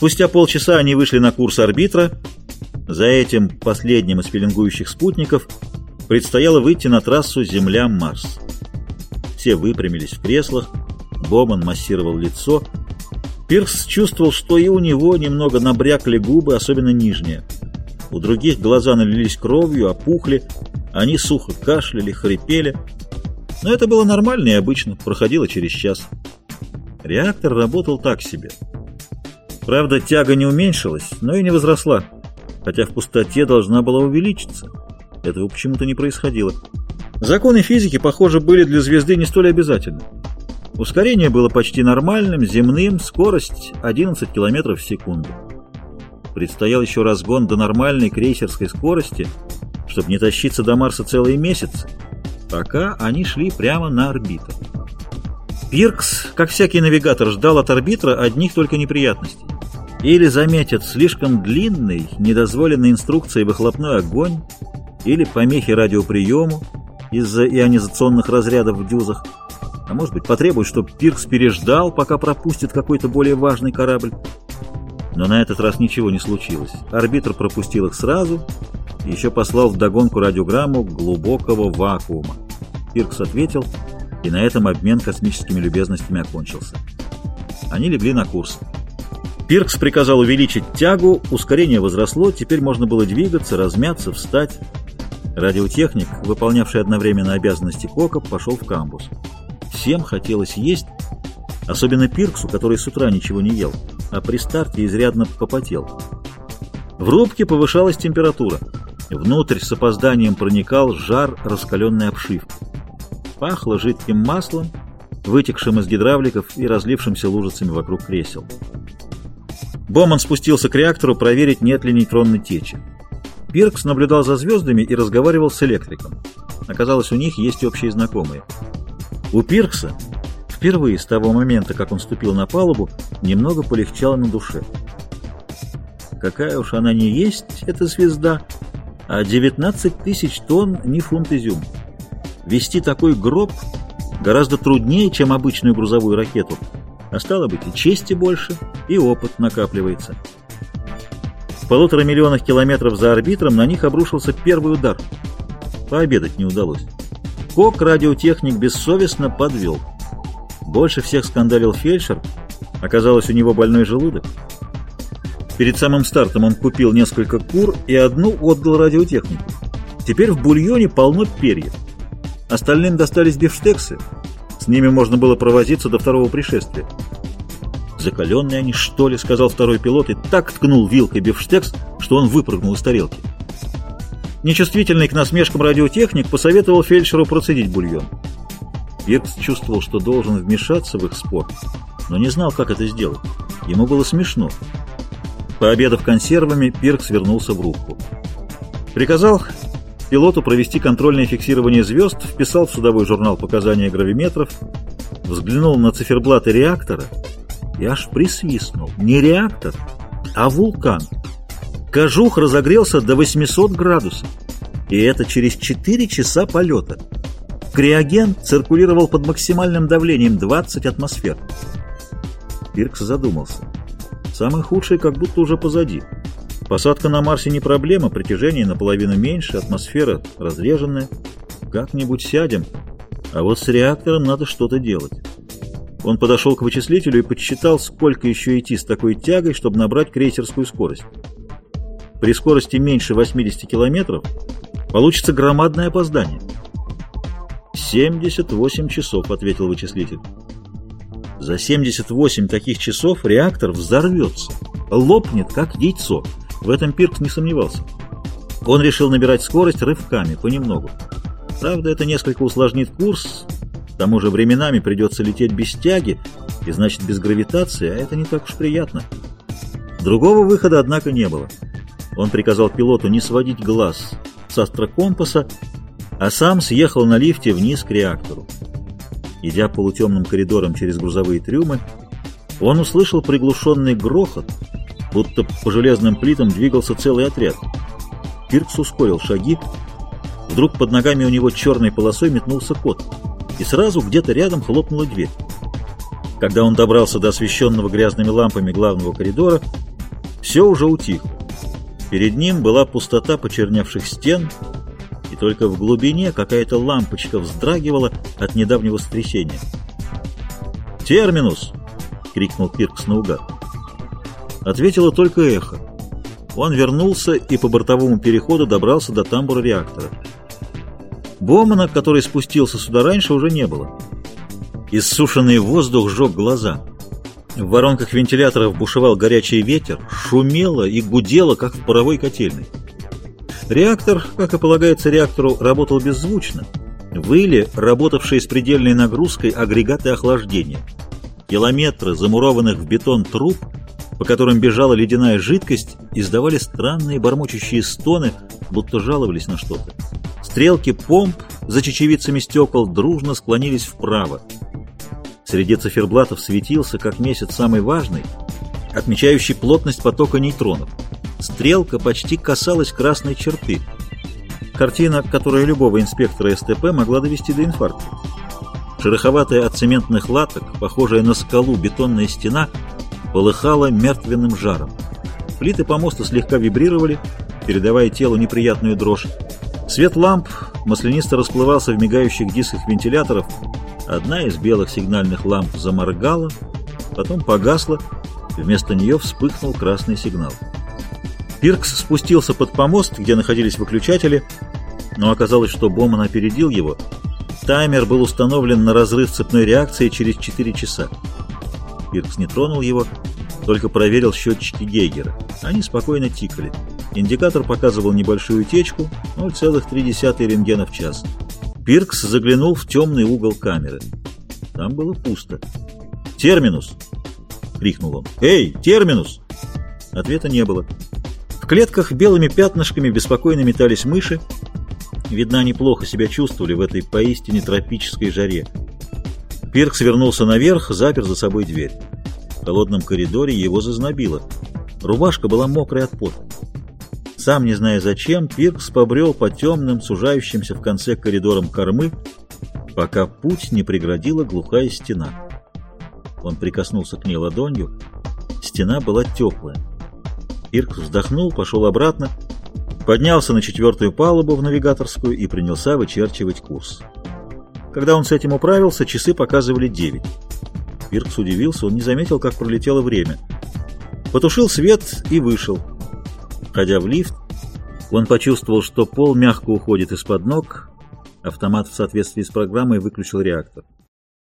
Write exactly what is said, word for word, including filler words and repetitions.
Спустя полчаса они вышли на курс арбитра. За этим, последним из пеленгующих спутников, предстояло выйти на трассу Земля-Марс. Все выпрямились в креслах, Боман массировал лицо. Пиркс чувствовал, что и у него немного набрякли губы, особенно нижние. У других глаза налились кровью, опухли, они сухо кашляли, хрипели. Но это было нормально и обычно, проходило через час. Реактор работал так себе. Правда, тяга не уменьшилась, но и не возросла, хотя в пустоте должна была увеличиться. Этого почему-то не происходило. Законы физики, похоже, были для звезды не столь обязательны. Ускорение было почти нормальным, земным, скорость одиннадцать километров в секунду. Предстоял еще разгон до нормальной крейсерской скорости, чтобы не тащиться до Марса целые месяцы, пока они шли прямо на орбиту. Пиркс, как всякий навигатор, ждал от арбитра одних только неприятностей. Или заметят слишком длинный, недозволенной инструкцией выхлопной огонь, или помехи радиоприему из-за ионизационных разрядов в дюзах, а может быть потребуют, чтобы Пиркс переждал, пока пропустит какой-то более важный корабль. Но на этот раз ничего не случилось. Арбитр пропустил их сразу и еще послал вдогонку радиограмму глубокого вакуума. Пиркс ответил, и на этом обмен космическими любезностями окончился. Они легли на курс. Пиркс приказал увеличить тягу, ускорение возросло, теперь можно было двигаться, размяться, встать. Радиотехник, выполнявший одновременно обязанности кока, пошел в камбуз. Всем хотелось есть, особенно Пирксу, который с утра ничего не ел, а при старте изрядно попотел. В рубке повышалась температура. Внутрь с опозданием проникал жар раскаленной обшивки. Пахло жидким маслом, вытекшим из гидравликов и разлившимся лужицами вокруг кресел. Боман спустился к реактору проверить, нет ли нейтронной течи. Пиркс наблюдал за звездами и разговаривал с электриком. Оказалось, у них есть общие знакомые. У Пиркса впервые с того момента, как он ступил на палубу, немного полегчало на душе. Какая уж она не есть, эта звезда, а девятнадцать тысяч тонн не фунт изюма. Вести такой гроб гораздо труднее, чем обычную грузовую ракету, а стало быть, и чести больше, и опыт накапливается. В полутора миллионах километров за арбитром на них обрушился первый удар. Пообедать не удалось. Кок, радиотехник, бессовестно подвел. Больше всех скандалил фельдшер. Оказалось, у него больной желудок. Перед самым стартом он купил несколько кур и одну отдал радиотехнику. Теперь в бульоне полно перьев. Остальным достались бифштексы. С ними можно было провозиться до второго пришествия. «Закаленные они, что ли?» — сказал второй пилот и так ткнул вилкой бифштекс, что он выпрыгнул из тарелки. Нечувствительный к насмешкам радиотехник посоветовал фельдшеру процедить бульон. Пиркс чувствовал, что должен вмешаться в их спор, но не знал, как это сделать. Ему было смешно. Пообедав консервами, Пиркс вернулся в рубку. Приказал пилоту провести контрольное фиксирование звезд, вписал в судовой журнал показания гравиметров, взглянул на циферблаты реактора и аж присвистнул. Не реактор, а вулкан. Кожух разогрелся до восьмисот градусов, и это через четыре часа полета. Криоген циркулировал под максимальным давлением двадцать атмосфер. Пиркс задумался. Самое худшее как будто уже позади. Посадка на Марсе не проблема, притяжение наполовину меньше, атмосфера разреженная. Как-нибудь сядем, а вот с реактором надо что-то делать. Он подошел к вычислителю и подсчитал, сколько еще идти с такой тягой, чтобы набрать крейсерскую скорость. При скорости меньше восьмидесяти километров получится громадное опоздание. «семьдесят восемь часов», — ответил вычислитель. За семьдесят восемь таких часов реактор взорвется, лопнет, как яйцо. В этом Пиркс не сомневался. Он решил набирать скорость рывками, понемногу. Правда, это несколько усложнит курс, к тому же временами придется лететь без тяги, и значит без гравитации, а это не так уж приятно. Другого выхода, однако, не было. Он приказал пилоту не сводить глаз с астрокомпаса, а сам съехал на лифте вниз к реактору. Идя полутемным коридором через грузовые трюмы, он услышал приглушенный грохот, будто по железным плитам двигался целый отряд. Пиркс ускорил шаги. Вдруг под ногами у него черной полосой метнулся кот, и сразу где-то рядом хлопнула дверь. Когда он добрался до освещенного грязными лампами главного коридора, Все уже утихло. Перед ним была пустота почерневших стен, и только в глубине какая-то лампочка вздрагивала от недавнего сотрясения. «Терминус!» — крикнул Пиркс наугад. Ответило только эхо. Он вернулся и по бортовому переходу добрался до тамбура реактора. Бомана, который спустился сюда раньше, уже не было. Иссушенный воздух сжег глаза. В воронках вентиляторов бушевал горячий ветер, шумело и гудело, как в паровой котельной. Реактор, как и полагается реактору, работал беззвучно. Выли работавшие с предельной нагрузкой агрегаты охлаждения. Километры замурованных в бетон труб, по которым бежала ледяная жидкость, издавали странные бормочущие стоны, будто жаловались на что-то. Стрелки помп за чечевицами стекол дружно склонились вправо. Среди циферблатов светился, как месяц, самый важный, отмечающий плотность потока нейтронов. Стрелка почти касалась красной черты. Картина, которая любого инспектора СТП могла довести до инфаркта. Шероховатая от цементных латок, похожая на скалу бетонная стена, полыхала мертвенным жаром. Плиты помоста слегка вибрировали, передавая телу неприятную дрожь. Свет ламп маслянисто расплывался в мигающих дисках вентиляторов. Одна из белых сигнальных ламп заморгала, потом погасла, вместо нее вспыхнул красный сигнал. Пиркс спустился под помост, где находились выключатели, но оказалось, что Боман опередил его. Таймер был установлен на разрыв цепной реакции через четыре часа. Пиркс не тронул его, только проверил счетчики Гейгера. Они спокойно тикали. Индикатор показывал небольшую утечку, ноль целых три десятых рентгена в час. Пиркс заглянул в темный угол камеры. Там было пусто. «Терминус!» — крикнул он. «Эй, терминус!» Ответа не было. В клетках белыми пятнышками беспокойно метались мыши. Видно, они плохо себя чувствовали в этой поистине тропической жаре. Пиркс вернулся наверх, запер за собой дверь. В холодном коридоре его зазнобило. Рубашка была мокрая от пота. Сам не зная зачем, Пиркс побрел по темным, сужающимся в конце коридорам кормы, пока путь не преградила глухая стена. Он прикоснулся к ней ладонью. Стена была теплая. Пиркс вздохнул, пошел обратно, поднялся на четвертую палубу в навигаторскую и принялся вычерчивать курс. Когда он с этим управился, часы показывали девять. Пиркс удивился, он не заметил, как пролетело время. Потушил свет и вышел. Входя в лифт, он почувствовал, что пол мягко уходит из-под ног. Автомат в соответствии с программой выключил реактор.